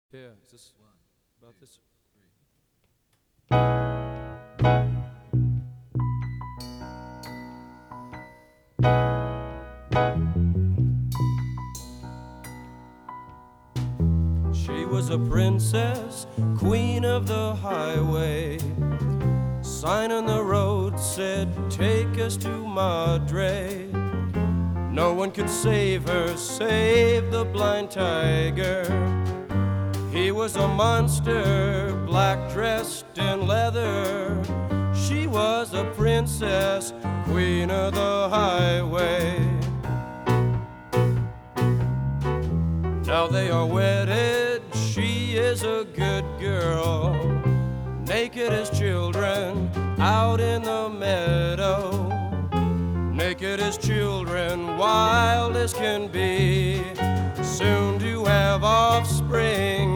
Yeah, is this about this? She was a princess, queen of the highway. Sign on the road said, take us to Madre. No one could save her, save the blind tiger. He was a monster, black dressed in leather. She was a princess, queen of the highway. Now they are wedded, she is a good girl. Naked as children out in the meadow. Naked as children, wild as can be.